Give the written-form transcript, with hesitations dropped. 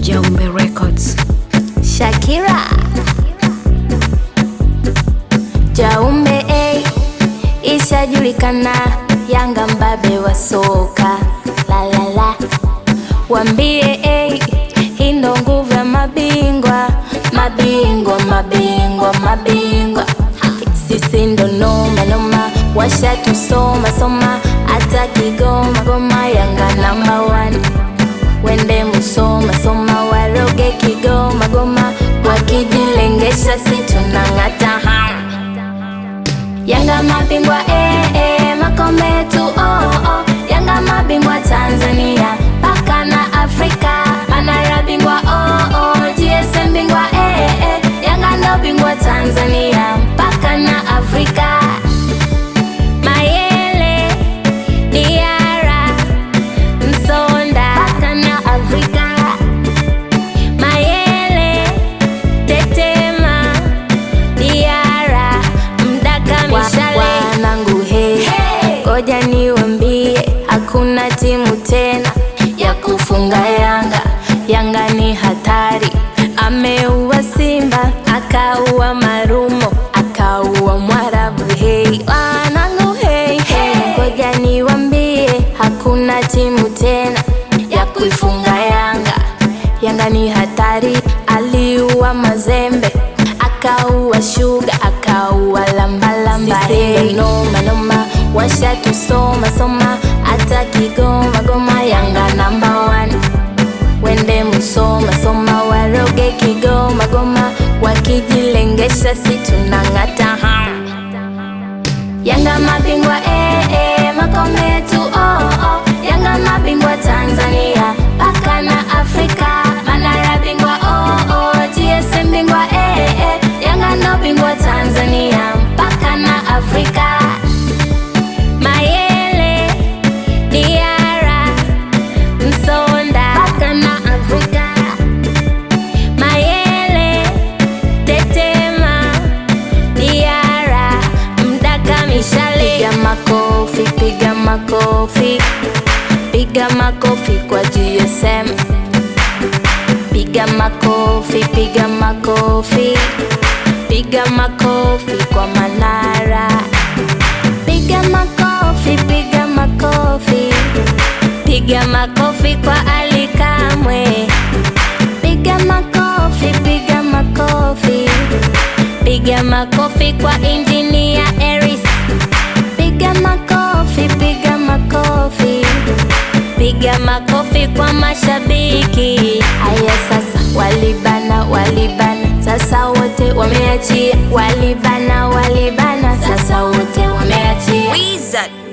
Jaume Records. Shakira Jaume ishajulikana, Yanga mbabe wa soka, la la la. Wambie hii ndo nguvu ya mabingwa, mabingwa, mabingwa, mabingwa. Sisi ndo noma noma, washatusoma soma, hata Kigoma Goma, Yanga number 1. Wende Musoma soma, waroge Kigoma Goma, wakijilengesha si tunang'ata. Yanga mabingwa makombe tu Yanga mabingwa Tanzania paka na Afrika, Manara bingwa GSM bingwa Yanga ndo bingwa Tanzania paka na Afrika. Mayele Diara Msonda paka na Afrika. Mayele Tetema Diara Mdaka Mishale. Wanangu ngoja niwambie, hakuna timu tena ya kufunga Yanga. Yanga ni hatari, ameua Simba, akaua Marumo, akaua Mwarabu. Wanangu ngoja niwambie, hakuna timu tena ya kuifunga Yanga. Yanga ni hatari, aliua Mazembe, akaua Sugar, akaua Lambalamba. Sisi noma noma, washatusoma soma, hata Kigoma Goma, Yanga number 1. Wende Musoma soma, waroge Kigoma Goma, wakijilengesha si tunang'ata. Yanga mabingwa makombe tu Yanga mabingwa Tanzania paka na Afrika, Manara bingwa GSM bingwa Yanga ndo bingwa Tanzania paka na Afrika. Mayele Diara Msonda paka na Afrika. Mayele Tetema Diara Mdaka Mishale. Piga makofi, piga makofi, piga makofi kwa GSM. Piga makofi, piga makofi, piga makofi kwa Manara. Piga makofi, piga makofi, piga makofi kwa Ali Kamwe. Piga makofi, piga makofi, piga makofi kwa Engineer Eris. Piga makofi, piga makofi, piga makofi kwa mashabiki. Haya sasa, walibana, walibana, sasa wote wameachia. Walibana, walibana, sasa wote wameachia. Wizard.